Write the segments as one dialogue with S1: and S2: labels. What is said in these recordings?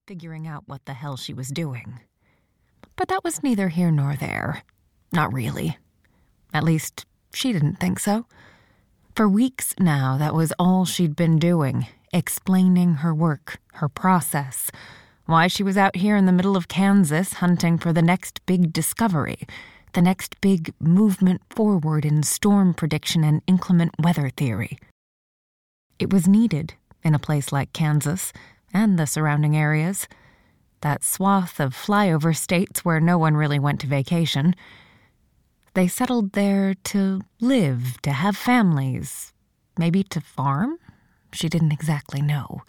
S1: figuring out what the hell she was doing. But that was neither here nor there. Not really. At least, she didn't think so. For weeks now, that was all she'd been doing, explaining her work, her process, why she was out here in the middle of Kansas hunting for the next big discovery, the next big movement forward in storm prediction and inclement weather theory. It was needed in a place like Kansas and the surrounding areas, that swath of flyover states where no one really went to vacation. They settled there to live, to have families, maybe to farm? She didn't exactly know.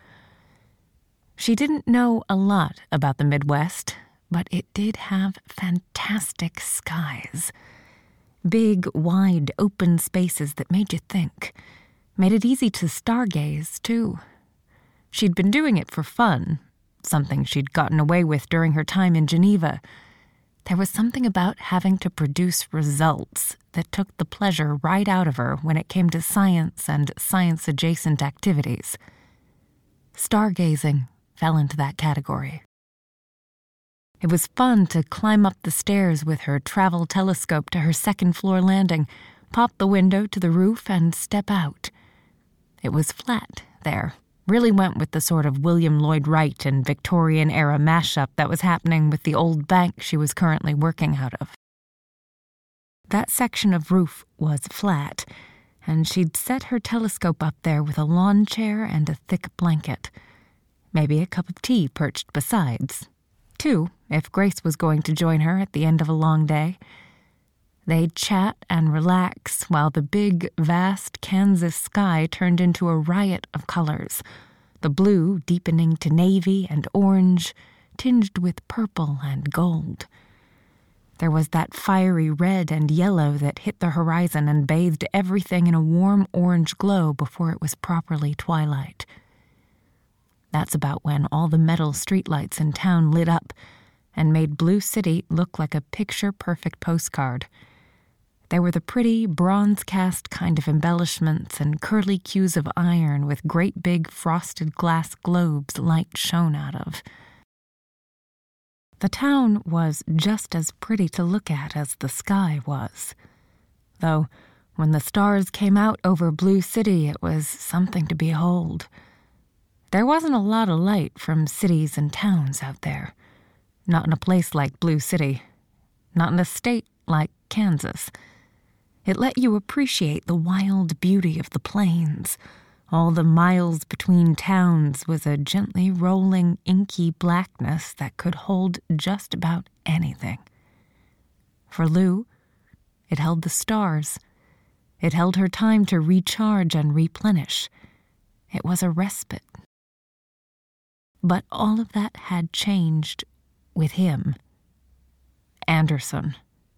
S1: She didn't know a lot about the Midwest, but it did have fantastic skies. Big, wide, open spaces that made you think. Made it easy to stargaze, too. She'd been doing it for fun, something she'd gotten away with during her time in Geneva. There was something about having to produce results that took the pleasure right out of her when it came to science and science-adjacent activities. Stargazing fell into that category. It was fun to climb up the stairs with her travel telescope to her second-floor landing, pop the window to the roof, and step out. It was flat there. Really went with the sort of William Lloyd Wright and Victorian-era mashup that was happening with the old bank she was currently working out of. That section of roof was flat, and she'd set her telescope up there with a lawn chair and a thick blanket. Maybe a cup of tea perched besides. 2, if Grace was going to join her at the end of a long day. They'd chat and relax while the big, vast Kansas sky turned into a riot of colors, the blue deepening to navy and orange, tinged with purple and gold. There was that fiery red and yellow that hit the horizon and bathed everything in a warm orange glow before it was properly twilight. That's about when all the metal streetlights in town lit up and made Blue City look like a picture-perfect postcard. There were the pretty, bronze-cast kind of embellishments and curly cues of iron with great big frosted glass globes light shone out of. The town was just as pretty to look at as the sky was. Though, when the stars came out over Blue City, it was something to behold. There wasn't a lot of light from cities and towns out there. Not in a place like Blue City. Not in a state like Kansas. It let you appreciate the wild beauty of the plains. All the miles between towns was a gently rolling, inky blackness that could hold just about anything. For Lou, it held the stars. It held her time to recharge and replenish. It was a respite. But all of that had changed with him. Anderson.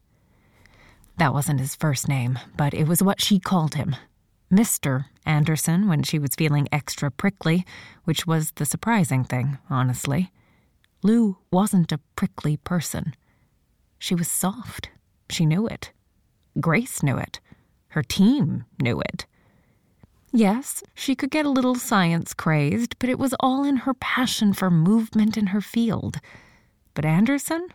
S1: That wasn't his first name, but it was what she called him. Mr. Anderson when she was feeling extra prickly, which was the surprising thing, honestly. Lou wasn't a prickly person. She was soft. She knew it. Grace knew it. Her team knew it. Yes, she could get a little science-crazed, but it was all in her passion for movement in her field. But Anderson?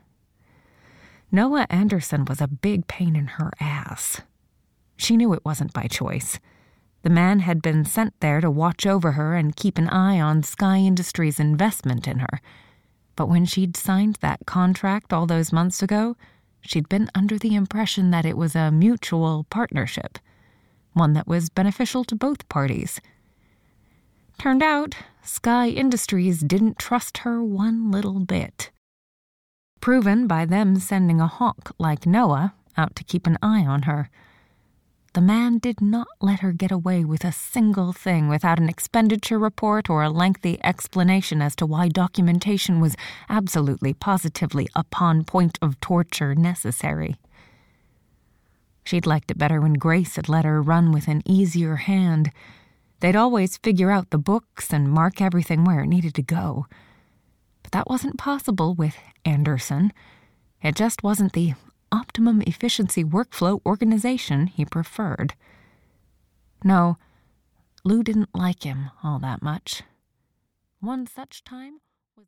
S1: Noah Anderson was a big pain in her ass. She knew it wasn't by choice. The man had been sent there to watch over her and keep an eye on Sky Industries' investment in her. But when she'd signed that contract all those months ago, she'd been under the impression that it was a mutual partnership, one that was beneficial to both parties. Turned out, Sky Industries didn't trust her one little bit. Proven by them sending a hawk like Noah out to keep an eye on her. The man did not let her get away with a single thing without an expenditure report or a lengthy explanation as to why documentation was absolutely, positively, upon point of torture necessary. She'd liked it better when Grace had let her run with an easier hand. They'd always figure out the books and mark everything where it needed to go. But that wasn't possible with Anderson. It just wasn't the optimum efficiency workflow organization he preferred. No, Lou didn't like him all that much. One such time,